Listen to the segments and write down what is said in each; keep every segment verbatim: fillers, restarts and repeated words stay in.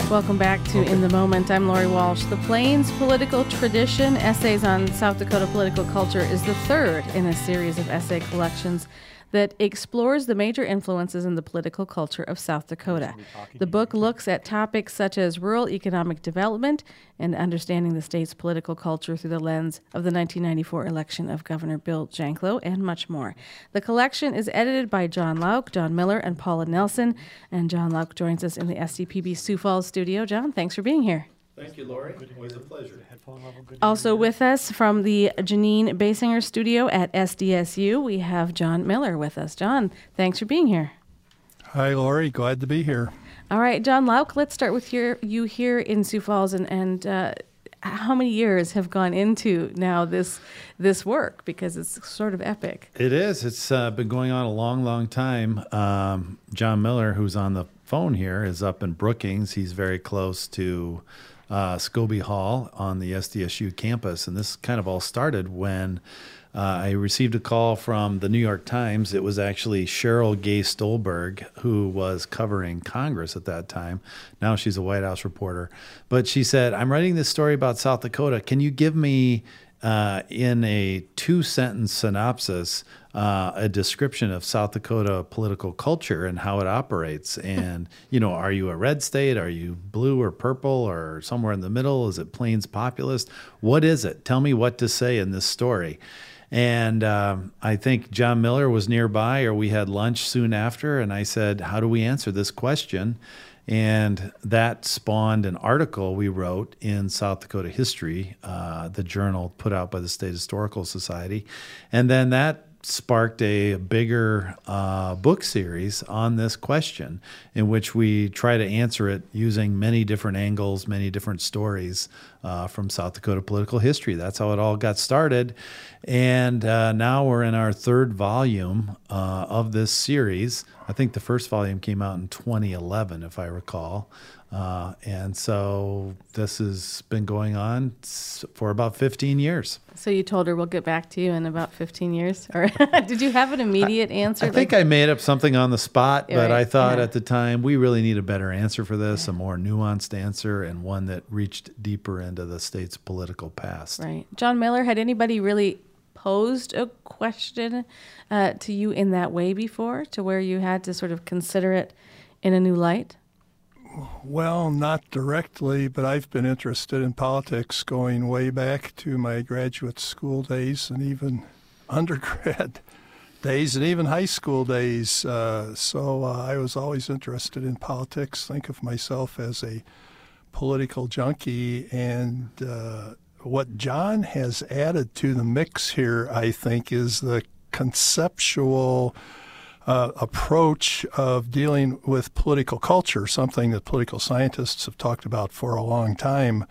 Welcome back to Okay. In the Moment. I'm Lori Walsh. The Plains Political Tradition, Essays on South Dakota Political Culture, is the third in a series of essay collections that explores the major influences in the political culture of South Dakota. The book looks at topics such as rural economic development and understanding the state's political culture through the lens of the nineteen ninety-four election of Governor Bill Janklow and much more. The collection is edited by John Lauk, John Miller, and Paula Nelson. And John Lauk joins us in the S D P B Sioux Falls studio. John, thanks for being here. Thank you, Lori. Always a pleasure. Also with us from the Janine Basinger studio at S D S U, we have John Miller with us. John, thanks for being here. Hi, Lori. Glad to be here. All right, John Lauk, let's start with your, you here in Sioux Falls, and, and uh, how many years have gone into now this this work, because it's sort of epic. It is. It's uh, been going on a long, long time. Um, John Miller, who's on the phone here, is up in Brookings. He's very close to uh, Scobie Hall on the S D S U campus, and this kind of all started when Uh, I received a call from the New York Times. It was actually Cheryl Gay Stolberg, who was covering Congress at that time. Now she's a White House reporter. But she said, I'm writing this story about South Dakota. Can you give me, uh, in a two-sentence synopsis, uh, a description of South Dakota political culture and how it operates? And, you know, are you a red state? Are you blue or purple or somewhere in the middle? Is it Plains populist? What is it? Tell me what to say in this story. And um, I think John Miller was nearby, or we had lunch soon after, and I said, how do we answer this question? And that spawned an article we wrote in South Dakota History, uh, the journal put out by the State Historical Society. And then that sparked a bigger uh, book series on this question, in which we try to answer it using many different angles, many different stories uh, from South Dakota political history. That's how it all got started. And uh, now we're in our third volume uh, of this series. I think the first volume came out in twenty eleven, if I recall. Uh, and so this has been going on for about fifteen years. So you told her we'll get back to you in about fifteen years? Or did you have an immediate answer? I think like, I made up something on the spot, Yeah, but right, I thought yeah. at the time we really need a better answer for this, Yeah. a more nuanced answer, and one that reached deeper into the state's political past. Right. John Miller, had anybody really posed a question uh, to you in that way before, to where you had to sort of consider it in a new light? Well, not directly, but I've been interested in politics going way back to my graduate school days and even undergrad days and even high school days. Uh, so uh, I was always interested in politics, think of myself as a political junkie. And uh, what John has added to the mix here, I think, is the conceptual Uh, approach of dealing with political culture, something that political scientists have talked about for a long time.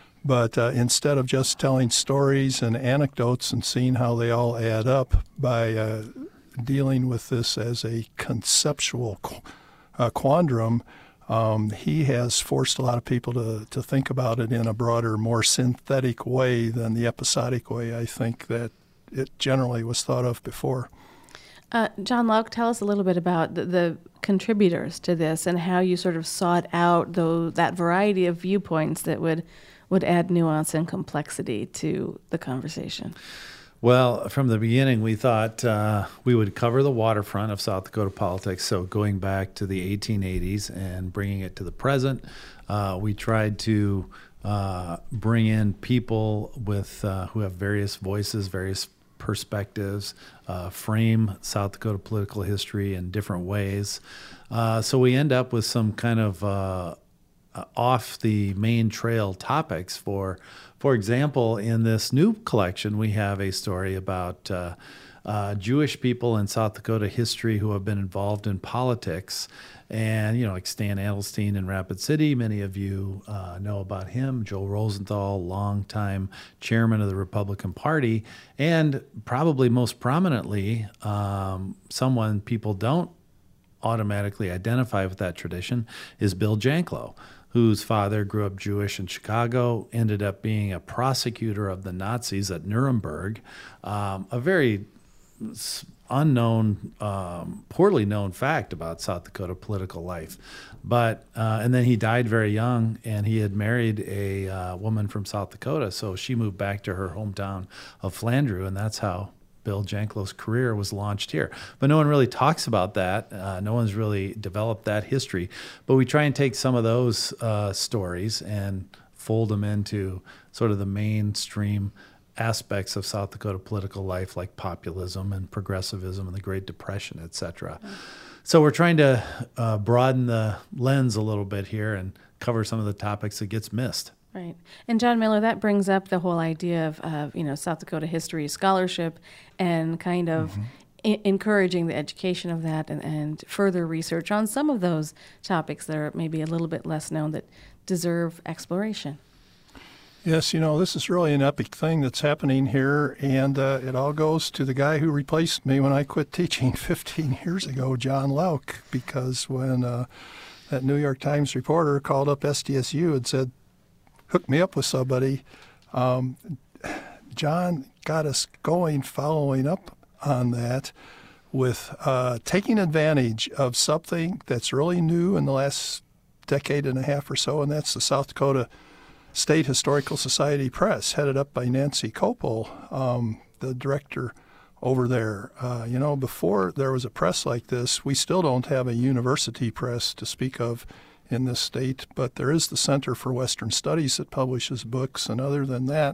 But uh, instead of just telling stories and anecdotes and seeing how they all add up, by uh, dealing with this as a conceptual qu- uh, quandrum, um, he has forced a lot of people to, to think about it in a broader, more synthetic way than the episodic way I think that it generally was thought of before. Uh, John Lauk, tell us a little bit about the, the contributors to this and how you sort of sought out those, that variety of viewpoints that would, would add nuance and complexity to the conversation. Well, from the beginning, we thought uh, we would cover the waterfront of South Dakota politics, so going back to the eighteen eighties and bringing it to the present. Uh, we tried to uh, bring in people with uh, who have various voices, various perspectives, uh, frame South Dakota political history in different ways. Uh, so we end up with some kind of uh, uh, off the main trail topics. For, for example, in this new collection, we have a story about uh, uh, Jewish people in South Dakota history who have been involved in politics. And, you know, like Stan Adelstein in Rapid City, many of you uh, know about him. Joe Rosenthal, longtime chairman of the Republican Party, and probably most prominently, um, someone people don't automatically identify with that tradition is Bill Janklow, whose father grew up Jewish in Chicago, ended up being a prosecutor of the Nazis at Nuremberg, um, a very unknown, um, poorly known fact about South Dakota political life. But uh, and then he died very young, and he had married a uh, woman from South Dakota, so she moved back to her hometown of Flandreau, and that's how Bill Janklo's career was launched here. But no one really talks about that. Uh, no one's really developed that history. But we try and take some of those uh, stories and fold them into sort of the mainstream aspects of South Dakota political life, like populism and progressivism and the Great Depression, et cetera. Mm-hmm. So we're trying to uh, broaden the lens a little bit here and cover some of the topics that gets missed. Right. And John Miller, that brings up the whole idea of, uh, you know, South Dakota history scholarship and kind of mm-hmm. I- encouraging the education of that and, and further research on some of those topics that are maybe a little bit less known that deserve exploration. Yes, you know, this is really an epic thing that's happening here, and uh, it all goes to the guy who replaced me when I quit teaching fifteen years ago, John Lauk, because when uh, that New York Times reporter called up S D S U and said, hook me up with somebody, um, John got us going, following up on that with uh, taking advantage of something that's really new in the last decade and a half or so, and that's the South Dakota State Historical Society Press, headed up by Nancy Kopel, um, the director over there. Uh, you know, before there was a press like this, we still don't have a university press to speak of in this state, but there is the Center for Western Studies that publishes books, and other than that,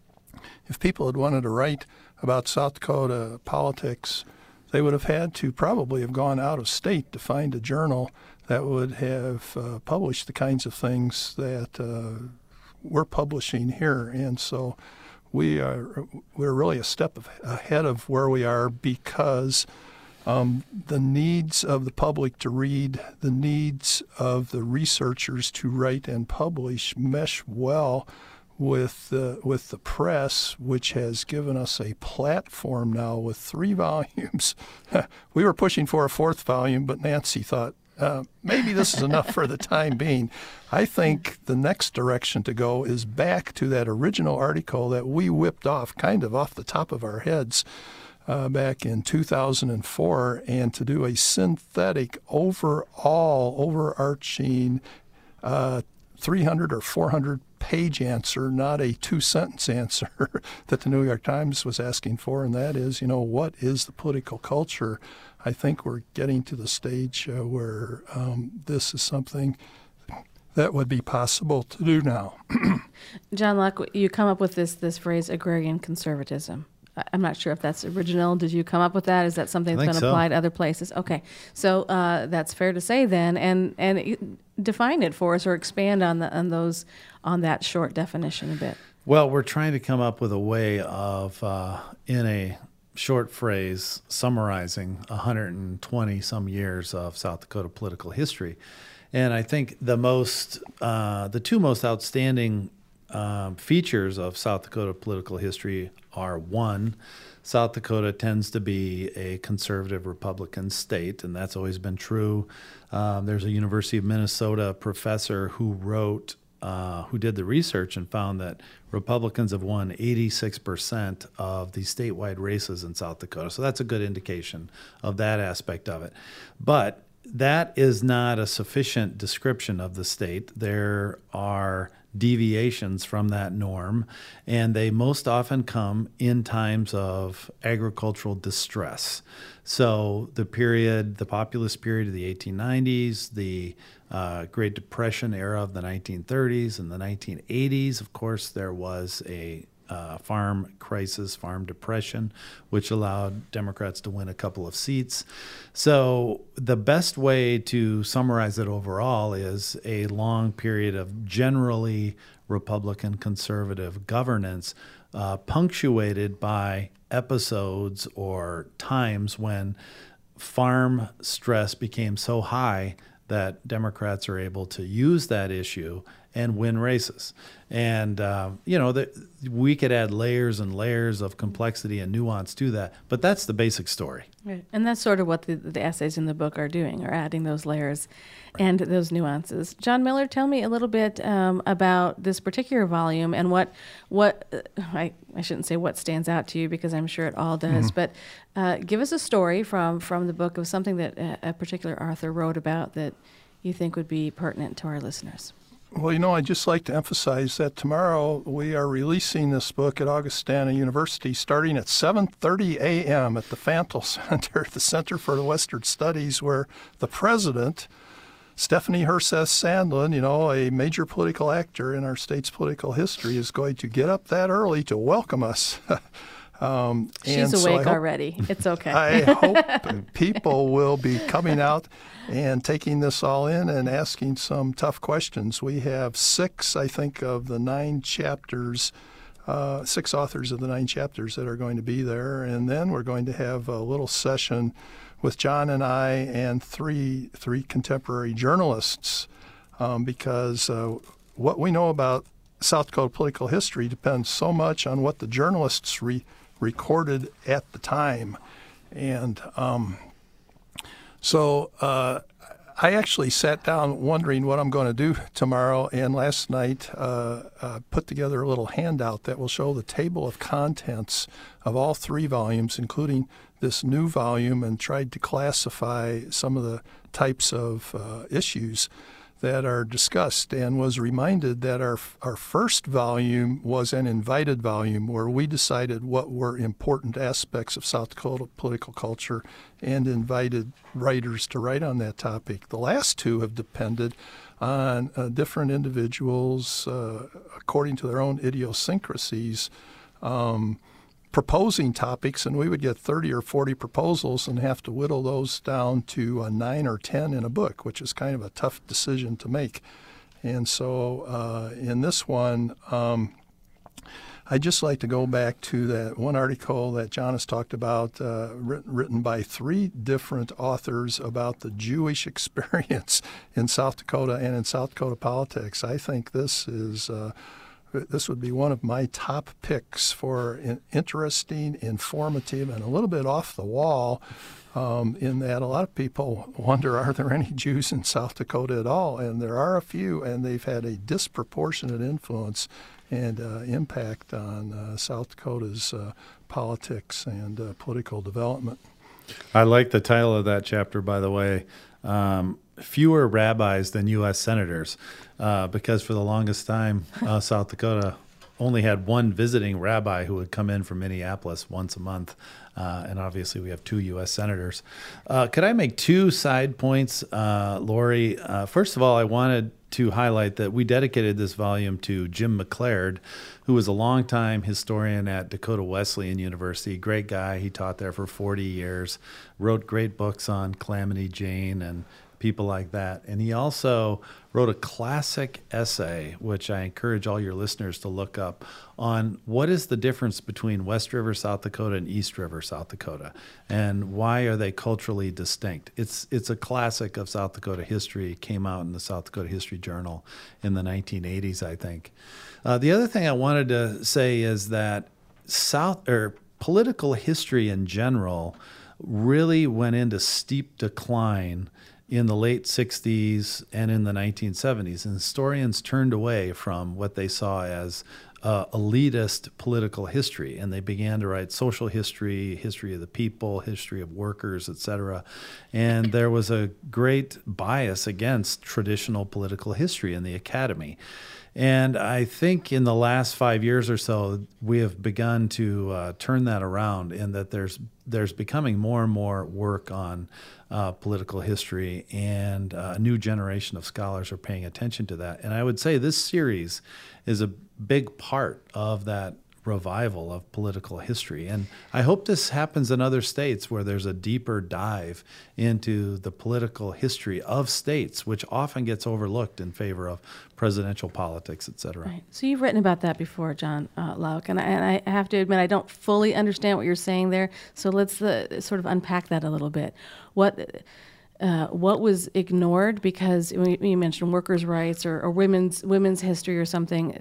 if people had wanted to write about South Dakota politics, they would have had to probably have gone out of state to find a journal that would have uh, published the kinds of things that uh, we're publishing here. And so we are we're really a step ahead of where we are because um, the needs of the public to read, the needs of the researchers to write and publish mesh well with the with the press, which has given us a platform now with three volumes. We were pushing for a fourth volume, but Nancy thought, Uh, maybe this is enough for the time being. I think the next direction to go is back to that original article that we whipped off kind of off the top of our heads uh, back in two thousand four, and to do a synthetic, overall, overarching uh, three hundred or four hundred page answer, not a two-sentence answer that the New York Times was asking for, and that is, you know, what is the political culture? I think we're getting to the stage uh, where um, this is something that would be possible to do now. John Lauk, you come up with this this phrase, agrarian conservatism. I'm not sure if that's original. Did you come up with that? Is that something that's been so. applied other places? Okay, so uh, that's fair to say then, and and define it for us or expand on the on those on that short definition a bit. Well, we're trying to come up with a way of uh, in a short phrase summarizing one hundred twenty some years of South Dakota political history. And I think the most, uh, the two most outstanding um, features of South Dakota political history are, one, South Dakota tends to be a conservative Republican state, and that's always been true. Um, there's a University of Minnesota professor who wrote Uh, who did the research and found that Republicans have won eighty-six percent of the statewide races in South Dakota. So that's a good indication of that aspect of it. But that is not a sufficient description of the state. There are deviations from that norm, and they most often come in times of agricultural distress. So the period, the populist period of the eighteen nineties, the uh, Great Depression era of the nineteen thirties and the nineteen eighties, of course, there was a uh, farm crisis, farm depression, which allowed Democrats to win a couple of seats. So the best way to summarize it overall is a long period of generally Republican conservative governance, uh, punctuated by episodes or times when farm stress became so high that Democrats are able to use that issue and win races. And, uh, you know, the, we could add layers and layers of complexity and nuance to that, but that's the basic story. Right. And that's sort of what the, the essays in the book are doing, are adding those layers right. and those nuances. John Miller, tell me a little bit um, about this particular volume and what, what uh, I, I shouldn't say what stands out to you, because I'm sure it all does, mm-hmm. but uh, give us a story from, from the book of something that a, a particular author wrote about that you think would be pertinent to our listeners. Well, you know, I'd just like to emphasize that tomorrow we are releasing this book at Augustana University starting at seven thirty a.m. at the Fantle Center, the Center for the Western Studies, where the president, Stephanie Herseth Sandlin, you know, a major political actor in our state's political history, is going to get up that early to welcome us. Um, She's awake so hope, already. It's okay. I hope people will be coming out and taking this all in and asking some tough questions. We have six, I think, of the nine chapters, uh, six authors of the nine chapters that are going to be there. And then we're going to have a little session with John and I and three three contemporary journalists, um, because uh, what we know about South Dakota political history depends so much on what the journalists re- recorded at the time. And um, so uh, I actually sat down wondering what I'm going to do tomorrow, and last night uh, uh, put together a little handout that will show the table of contents of all three volumes, including this new volume, and tried to classify some of the types of uh, issues that are discussed, and was reminded that our our first volume was an invited volume where we decided what were important aspects of South Dakota political culture and invited writers to write on that topic. The last two have depended on uh, different individuals, uh, according to their own idiosyncrasies, um, proposing topics, and we would get thirty or forty proposals and have to whittle those down to uh, nine or ten in a book, which is kind of a tough decision to make. And so uh, in this one, um, I'd just like to go back to that one article that John has talked about, uh, written, written by three different authors about the Jewish experience in South Dakota and in South Dakota politics. I think this is uh, This would be one of my top picks for an interesting, informative, and a little bit off the wall, um, in that a lot of people wonder, are there any Jews in South Dakota at all? And there are a few, and they've had a disproportionate influence and uh, impact on uh, South Dakota's uh, politics and uh, political development. I like the title of that chapter, by the way. Um, fewer rabbis than U S senators, uh, because for the longest time, uh, South Dakota only had one visiting rabbi who would come in from Minneapolis once a month. Uh, and obviously we have two U S senators. Uh, could I make two side points, uh, Lori? Uh, first of all, I wanted to highlight that we dedicated this volume to Jim McLeod, who was a longtime historian at Dakota Wesleyan University. Great guy. He taught there for forty years, wrote great books on Calamity Jane and people like that. And he also wrote a classic essay, which I encourage all your listeners to look up, on what is the difference between West River, South Dakota and East River, South Dakota, and why are they culturally distinct. It's it's a classic of South Dakota history. It came out in the South Dakota History Journal in the nineteen eighties, I think. Uh, the other thing I wanted to say is that South or political history in general really went into steep decline in the late sixties and in the nineteen seventies. And historians turned away from what they saw as uh, elitist political history, and they began to write social history, history of the people, history of workers, et cetera. And there was a great bias against traditional political history in the academy. And I think in the last five years or so, we have begun to uh, turn that around, in that there's there's becoming more and more work on uh, political history, and uh, a new generation of scholars are paying attention to that. And I would say this series is a big part of that revival of political history. And I hope this happens in other states where there's a deeper dive into the political history of states, which often gets overlooked in favor of presidential politics, et cetera. Right. So you've written about that before, John uh, Lauk, and I, and I have to admit I don't fully understand what you're saying there. So let's uh, sort of unpack that a little bit. What uh, what was ignored? Because when you mentioned workers' rights or, or women's women's history or something.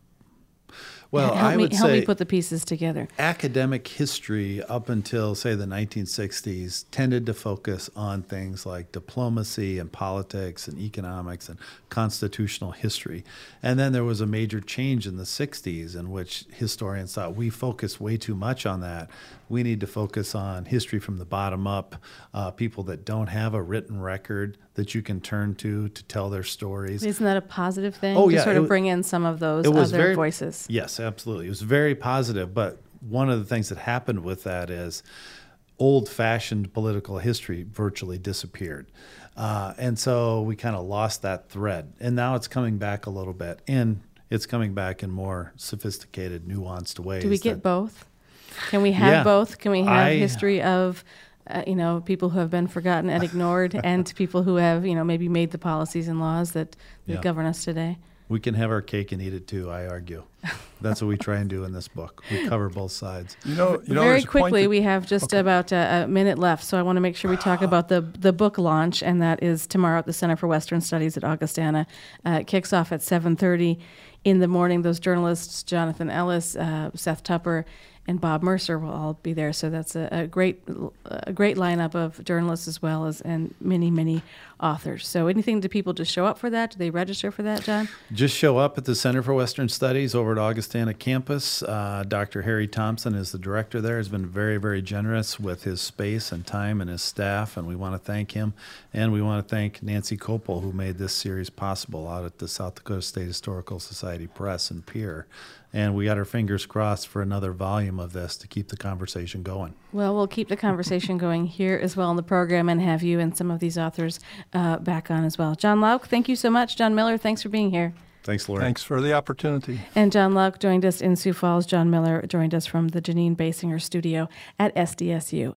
Well, help I me, would help say me put the pieces together. Academic history up until, say, the nineteen sixties tended to focus on things like diplomacy and politics and economics and constitutional history. And then there was a major change in the sixties in which historians thought we focus way too much on that. We need to focus on history from the bottom up, uh, people that don't have a written record that you can turn to to tell their stories. Isn't that a positive thing? Oh, to yeah, sort it of wa- bring in some of those It was other very, voices. Yes, absolutely. It was very positive. But one of the things that happened with that is old-fashioned political history virtually disappeared. Uh, and so we kind of lost that thread. And now it's coming back a little bit. And it's coming back in more sophisticated, nuanced ways. Do we get that- both? Can we have Yeah. both? Can we have I- history of, uh, you know, people who have been forgotten and ignored, and people who have, you know, maybe made the policies and laws that, that Yeah. govern us today? We can have our cake and eat it too, I argue. That's what we try and do in this book. We cover both sides. You know, you know Very there's a point quickly, that- we have just about a, a minute left, so I want to make sure we talk about the the book launch, and that is tomorrow at the Center for Western Studies at Augustana. Uh, it kicks off at seven thirty in the morning. Those journalists, Jonathan Ellis, uh, Seth Tupper, and Bob Mercer will all be there. So that's a, a great a great lineup of journalists as well as and many, many authors. So anything, do people just show up for that? Do they register for that, John? Just show up at the Center for Western Studies over at Augustana campus. Uh, Doctor Harry Thompson is the director there. Has been very, very generous with his space and time and his staff, and we want to thank him. And we want to thank Nancy Copel, who made this series possible out at the South Dakota State Historical Society Press in Pierre. And we got our fingers crossed for another volume of this to keep the conversation going. Well, we'll keep the conversation going here as well in the program and have you and some of these authors uh, back on as well. John Lauk, thank you so much. John Miller, thanks for being here. Thanks, Lori. Thanks for the opportunity. And John Lauk joined us in Sioux Falls. John Miller joined us from the Janine Basinger studio at S D S U.